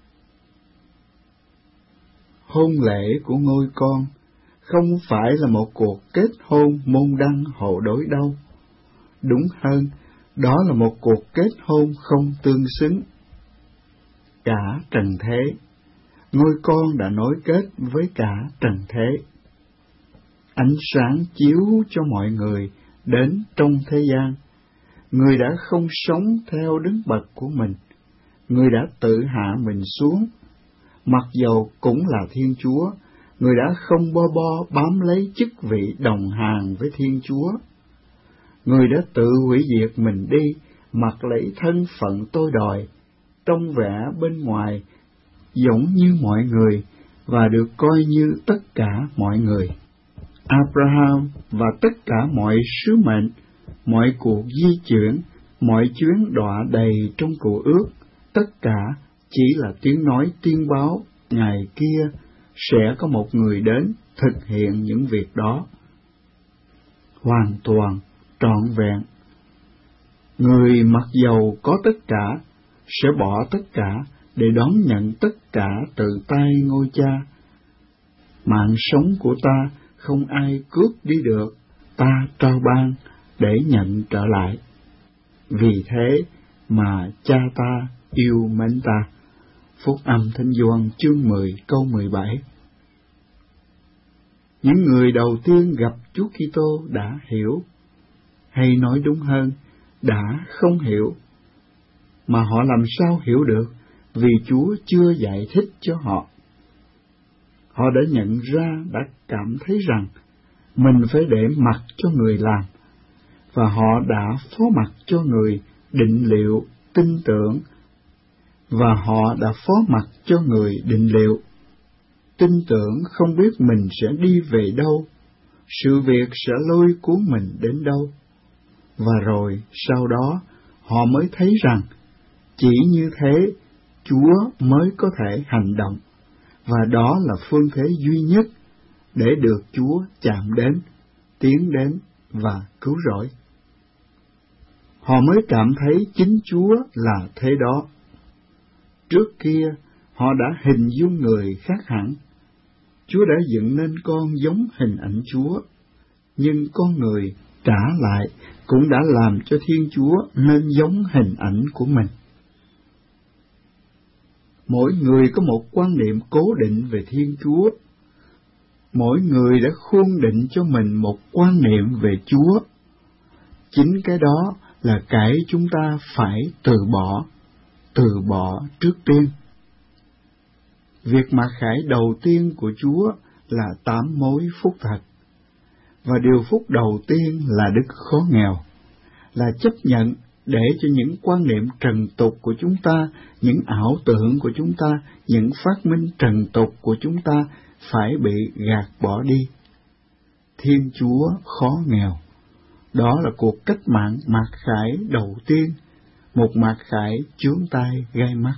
Hôn lễ của ngôi con không phải là một cuộc kết hôn môn đăng hộ đối đâu. Đúng hơn, đó là một cuộc kết hôn không tương xứng. Cả trần thế, ngôi con đã nối kết với cả trần thế. Ánh sáng chiếu cho mọi người đến trong thế gian. Người đã không sống theo đứng bậc của mình, người đã tự hạ mình xuống. Mặc dầu cũng là Thiên Chúa, người đã không bo bo bám lấy chức vị đồng hàng với Thiên Chúa. Người đã tự hủy diệt mình đi mặc lấy thân phận tôi đòi, trông vẻ bên ngoài giống như mọi người và được coi như tất cả mọi người. Abraham và tất cả mọi sứ mệnh, mọi cuộc di chuyển, mọi chuyến đọa đầy trong cựu ước, tất cả chỉ là tiếng nói tiên báo ngày kia sẽ có một người đến thực hiện những việc đó. Hoàn toàn, trọn vẹn. Người mặc dầu có tất cả, sẽ bỏ tất cả để đón nhận tất cả từ tay ngôi Cha. Mạng sống của ta không ai cướp đi được, ta trao ban để nhận trở lại. Vì thế mà Cha ta yêu mến ta. Phúc âm Thánh Gioan chương mười câu mười bảy. Những người đầu tiên gặp Chúa Kitô đã hiểu, hay nói đúng hơn, đã không hiểu. Mà họ làm sao hiểu được, vì Chúa chưa giải thích cho họ. Họ đã nhận ra, đã cảm thấy rằng mình phải để mặc cho người làm, và họ đã phó mặc cho người định liệu, tin tưởng, và họ đã phó mặc cho người định liệu, tin tưởng không biết mình sẽ đi về đâu, sự việc sẽ lôi cuốn mình đến đâu. Và rồi sau đó họ mới thấy rằng chỉ như thế Chúa mới có thể hành động, và đó là phương thế duy nhất để được Chúa chạm đến, tiến đến và cứu rỗi. Họ mới cảm thấy chính Chúa là thế đó. Trước kia họ đã hình dung người khác hẳn. Chúa đã dựng nên con giống hình ảnh Chúa, nhưng con người trả lại cũng đã làm cho Thiên Chúa nên giống hình ảnh của mình. Mỗi người có một quan niệm cố định về Thiên Chúa. Mỗi người đã khuôn định cho mình một quan niệm về Chúa. Chính cái đó là cái chúng ta phải từ bỏ, từ bỏ trước tiên. Việc mặc khải đầu tiên của Chúa là tám mối phúc thật. Và điều phúc đầu tiên là đức khó nghèo, là chấp nhận để cho những quan niệm trần tục của chúng ta, những ảo tưởng của chúng ta, những phát minh trần tục của chúng ta phải bị gạt bỏ đi. Thiên Chúa khó nghèo. Đó là cuộc cách mạng mặc khải đầu tiên, một mặc khải chướng tai gai mắt.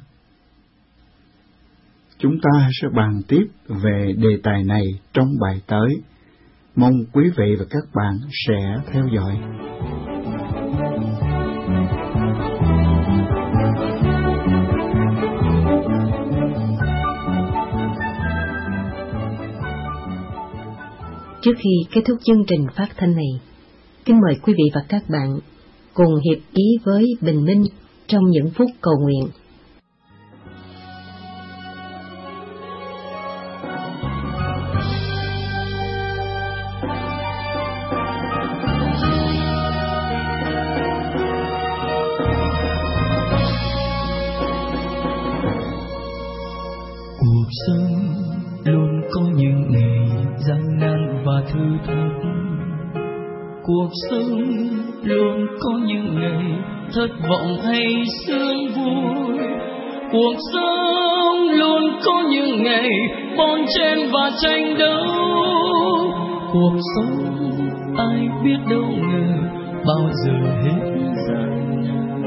Chúng ta sẽ bàn tiếp về đề tài này trong bài tới. Mong quý vị và các bạn sẽ theo dõi. Trước khi kết thúc chương trình phát thanh này, kính mời quý vị và các bạn cùng hiệp ý với Bình Minh trong những phút cầu nguyện. Cuộc sống luôn có những ngày gian nan và thử thách. Cuộc sống luôn có những ngày thất vọng hay sướng vui. Cuộc sống luôn có những ngày bon chen và tranh đấu. Cuộc sống ai biết đâu ngờ bao giờ hết gian nan.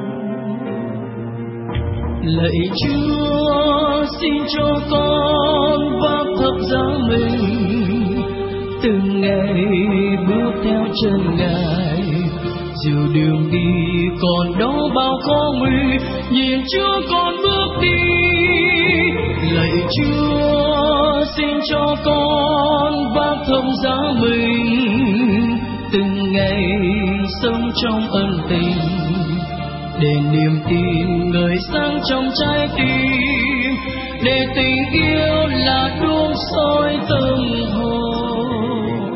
Lạy Chúa, xin cho con vác thập giá mình, từng ngày bước theo chân Ngài. Dù đường đi còn đó bao khó nguy, nhìn Chúa con bước đi. Lạy Chúa, xin cho con vác thập giá mình, từng ngày sống trong ân tình, để niềm tin ngời sáng trong trái tim, để tình yêu là đuông soi tâm hồn.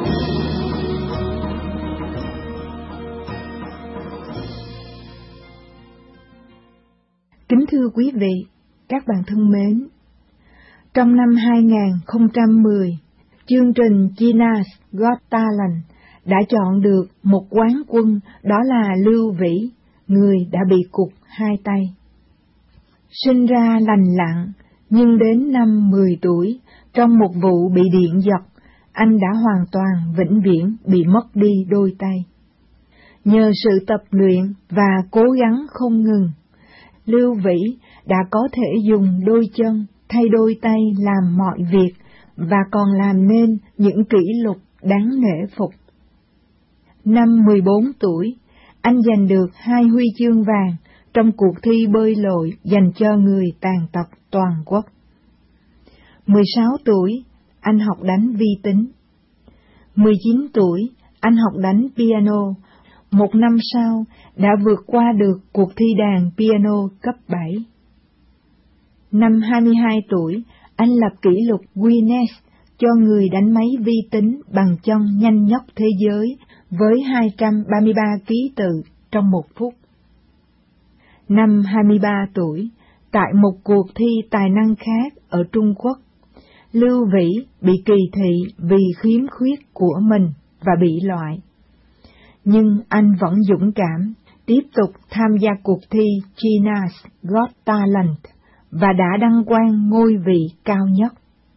Kính thưa quý vị, các bạn thân mến, trong năm hai không một không, chương trình China's Got Talent đã chọn được một quán quân, đó là Lưu Vĩ, người đã bị cụt hai tay. Sinh ra lành lặn, nhưng đến năm mười tuổi, trong một vụ bị điện giật, anh đã hoàn toàn vĩnh viễn bị mất đi đôi tay. Nhờ sự tập luyện và cố gắng không ngừng, Lưu Vĩ đã có thể dùng đôi chân thay đôi tay làm mọi việc và còn làm nên những kỷ lục đáng nể phục. Năm mười bốn tuổi, anh giành được hai huy chương vàng trong cuộc thi bơi lội dành cho người tàn tật toàn quốc. mười sáu tuổi, anh học đánh vi tính. mười chín tuổi, anh học đánh piano. Một năm sau, đã vượt qua được cuộc thi đàn piano cấp bảy. Năm hai mươi hai tuổi, anh lập kỷ lục Guinness cho người đánh máy vi tính bằng chân nhanh nhất thế giới với hai trăm ba mươi ba ký tự trong một phút. Năm hai mươi ba tuổi, tại một cuộc thi tài năng khác ở Trung Quốc, Lưu Vĩ bị kỳ thị vì khiếm khuyết của mình và bị loại. Nhưng anh vẫn dũng cảm tiếp tục tham gia cuộc thi China's Got Talent và đã đăng quang ngôi vị cao nhất.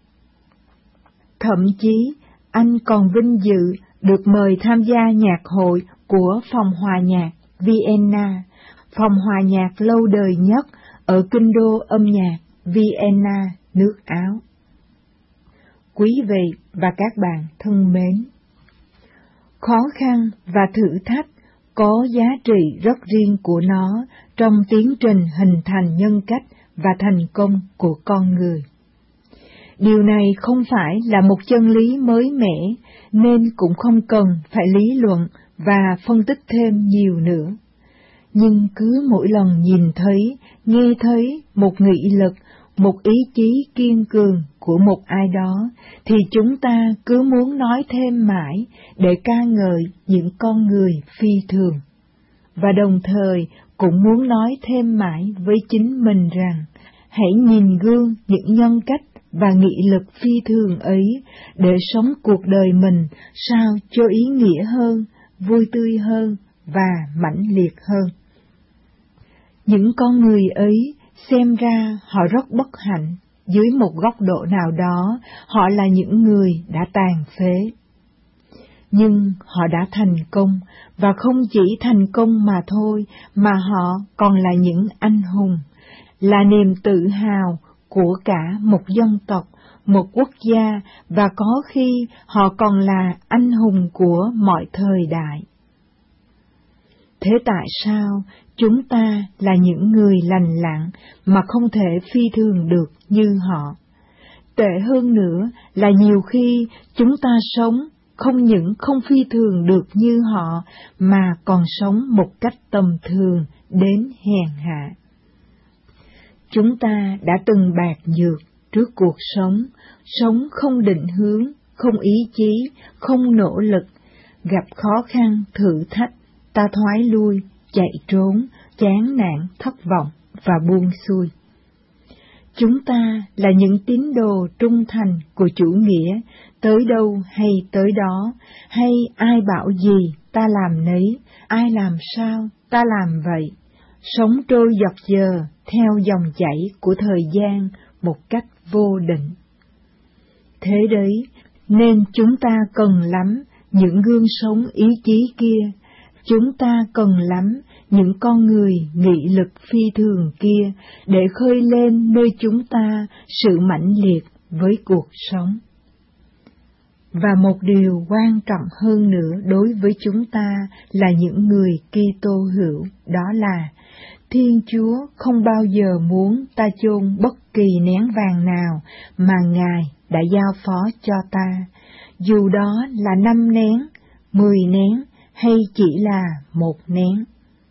Thậm chí, anh còn vinh dự được mời tham gia nhạc hội của Phòng Hòa nhạc Vienna, phòng hòa nhạc lâu đời nhất ở kinh đô âm nhạc Vienna, nước Áo. Quý vị và các bạn thân mến, khó khăn và thử thách có giá trị rất riêng của nó trong tiến trình hình thành nhân cách và thành công của con người. Điều này không phải là một chân lý mới mẻ, nên cũng không cần phải lý luận và phân tích thêm nhiều nữa. Nhưng cứ mỗi lần nhìn thấy, nghe thấy một nghị lực, một ý chí kiên cường của một ai đó, thì chúng ta cứ muốn nói thêm mãi để ca ngợi những con người phi thường. Và đồng thời cũng muốn nói thêm mãi với chính mình rằng, hãy nhìn gương những nhân cách và nghị lực phi thường ấy để sống cuộc đời mình sao cho ý nghĩa hơn, vui tươi hơn và mãnh liệt hơn. Những con người ấy xem ra họ rất bất hạnh, dưới một góc độ nào đó họ là những người đã tàn phế. Nhưng họ đã thành công, và không chỉ thành công mà thôi, mà họ còn là những anh hùng, là niềm tự hào của cả một dân tộc, một quốc gia, và có khi họ còn là anh hùng của mọi thời đại. Thế tại sao chúng ta là những người lành lặn mà không thể phi thường được như họ? Tệ hơn nữa là nhiều khi chúng ta sống không những không phi thường được như họ, mà còn sống một cách tầm thường đến hèn hạ. Chúng ta đã từng bạc nhược trước cuộc sống, sống không định hướng, không ý chí, không nỗ lực, gặp khó khăn, thử thách, ta thoái lui, chạy trốn, chán nản, thất vọng và buông xuôi. Chúng ta là những tín đồ trung thành của chủ nghĩa, tới đâu hay tới đó, hay ai bảo gì ta làm nấy, ai làm sao ta làm vậy, sống trôi dọc giờ theo dòng chảy của thời gian một cách vô định. Thế đấy, nên chúng ta cần lắm những gương sống ý chí kia, chúng ta cần lắm những con người nghị lực phi thường kia để khơi lên nơi chúng ta sự mãnh liệt với cuộc sống. Và một điều quan trọng hơn nữa đối với chúng ta là những người Kitô hữu, đó là Thiên Chúa không bao giờ muốn ta chôn bất kỳ nén vàng nào mà Ngài đã giao phó cho ta, dù đó là năm nén, mười nén hay chỉ là một nén.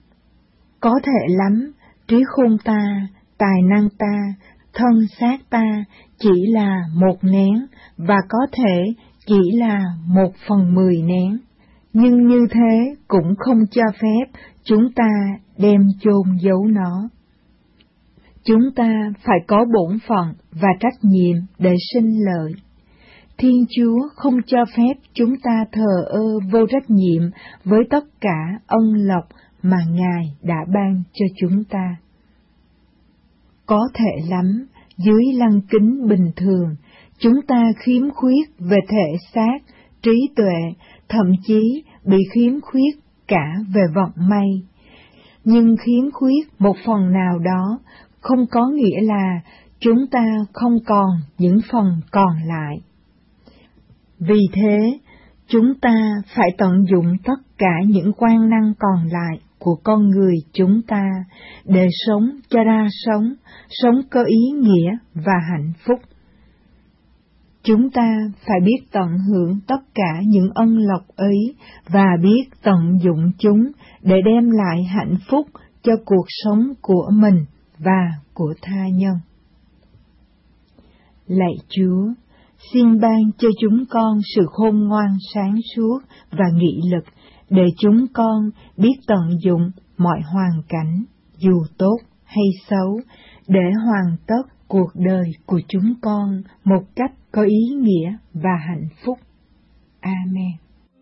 Có thể lắm, trí khôn ta, tài năng ta, thân xác ta chỉ là một nén, và có thể chỉ là một phần mười nén. Nhưng như thế cũng không cho phép chúng ta đem chôn giấu nó. Chúng ta phải có bổn phận và trách nhiệm để sinh lợi. Thiên Chúa không cho phép chúng ta thờ ơ vô trách nhiệm với tất cả ân lộc mà Ngài đã ban cho chúng ta. Có thể lắm, dưới lăng kính bình thường, chúng ta khiếm khuyết về thể xác, trí tuệ, thậm chí bị khiếm khuyết cả về vận may. Nhưng khiếm khuyết một phần nào đó không có nghĩa là chúng ta không còn những phần còn lại. Vì thế, chúng ta phải tận dụng tất cả những quan năng còn lại của con người chúng ta để sống cho ra sống, sống có ý nghĩa và hạnh phúc. Chúng ta phải biết tận hưởng tất cả những ân lộc ấy và biết tận dụng chúng để đem lại hạnh phúc cho cuộc sống của mình và của tha nhân. Lạy Chúa, xin ban cho chúng con sự khôn ngoan sáng suốt và nghị lực để chúng con biết tận dụng mọi hoàn cảnh, dù tốt hay xấu, để hoàn tất cuộc đời của chúng con một cách có ý nghĩa và hạnh phúc. Amen.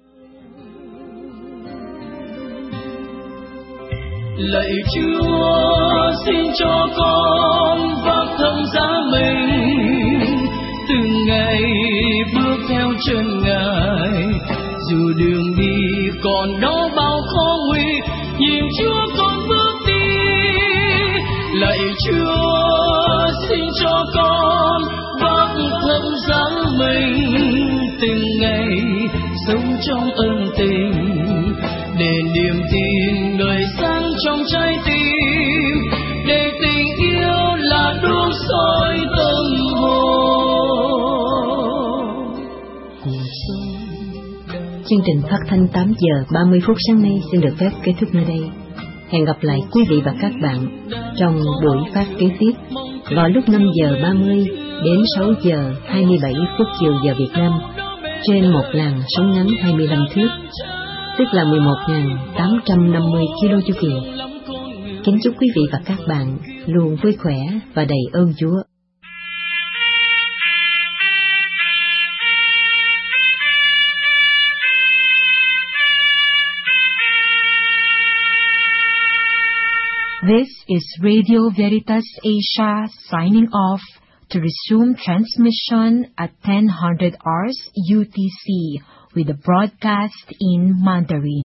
Lạy Chúa, xin cho con vác thập giá mình, từng ngày bước theo chân Ngài, dù đường đi còn đó bao khó nguy, nhìn Chúa con bước đi. Lạy Chúa, xin cho con vác thập giá mình, từng ngày sống trong ân tình, để niềm tin đời sáng trong trái tim, để tình yêu là đuốc soi tâm hồn. Chương trình phát thanh tám giờ ba mươi phút sáng nay xin được phép kết thúc nơi đây. Hẹn gặp lại quý vị và các bạn trong buổi phát kế tiếp vào lúc năm giờ ba mươi đến sáu giờ hai mươi bảy phút chiều giờ Việt Nam trên một làn sóng ngắn hai mươi lăm thước, tức là mười một nghìn tám trăm năm mươi ki lô chu kỳ. Kính chúc quý vị và các bạn luôn vui khỏe và đầy ơn Chúa. This is Radio Veritas Asia signing off to resume transmission at ten hundred hours U T C with the broadcast in Mandarin.